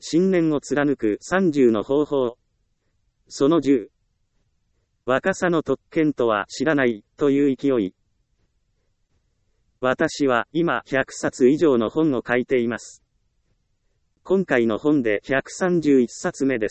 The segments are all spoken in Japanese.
信念を貫く30の方法。その10。若さの特権とは知らないという勢い。私は今100冊以上の本を書いています。今回の本で131冊目です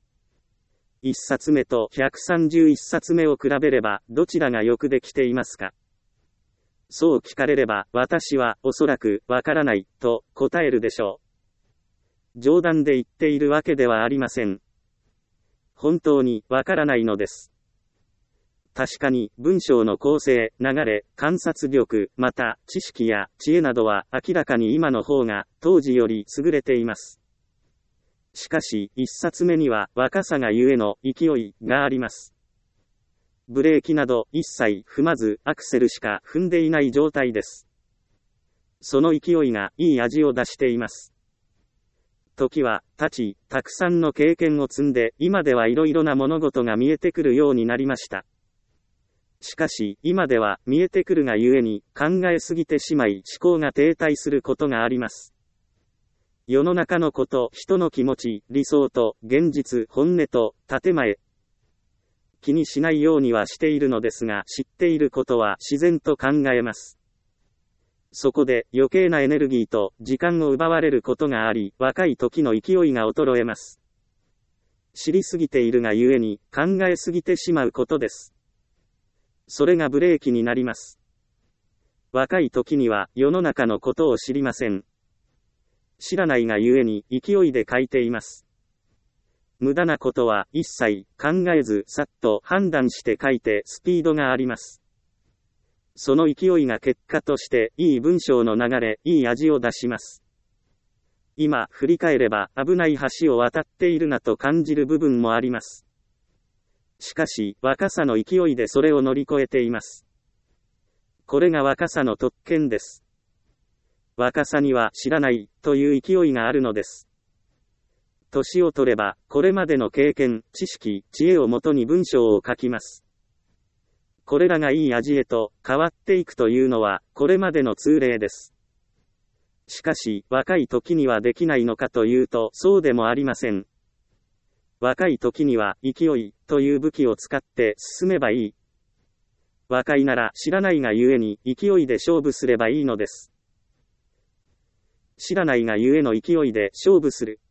。1冊目と131冊目を比べればどちらがよくできていますか？そう聞かれれば私はおそらくわからないと答えるでしょう。冗談で言っているわけではありません。本当にわからないのです。確かに文章の構成、流れ、観察力、また知識や知恵などは明らかに今の方が当時より優れています。しかし一冊目には若さがゆえの勢いがあります。ブレーキなど一切踏まずアクセルしか踏んでいない状態です。その勢いがいい味を出しています。時は経ち、たくさんの経験を積んで今ではいろいろな物事が見えてくるようになりました。しかし、今では見えてくるがゆえに考えすぎてしまい思考が停滞することがあります。世の中のこと、人の気持ち、理想と現実、本音と建前。気にしないようにはしているのですが、知っていることは自然と考えます。そこで余計なエネルギーと時間を奪われることがあり、若い時の勢いが衰えます。知りすぎているがゆえに考えすぎてしまうことです。それがブレーキになります。若い時には世の中のことを知りません。知らないがゆえに勢いで書いています。無駄なことは一切考えずさっと判断して書いてスピードがあります。その勢いが結果としていい文章の流れ、いい味を出します。今振り返れば危ない橋を渡っているなと感じる部分もあります。しかし、若さの勢いでそれを乗り越えています。これが若さの特権です。若さには知らないという勢いがあるのです。年を取れば、これまでの経験、知識、知恵をもとに文章を書きます。これらがいい味へと変わっていくというのは、これまでの通例です。しかし、若い時にはできないのかというと、そうでもありません。若い時には勢いという武器を使って進めばいい。若いなら知らないがゆえに勢いで勝負すればいいのです。知らないがゆえの勢いで勝負する。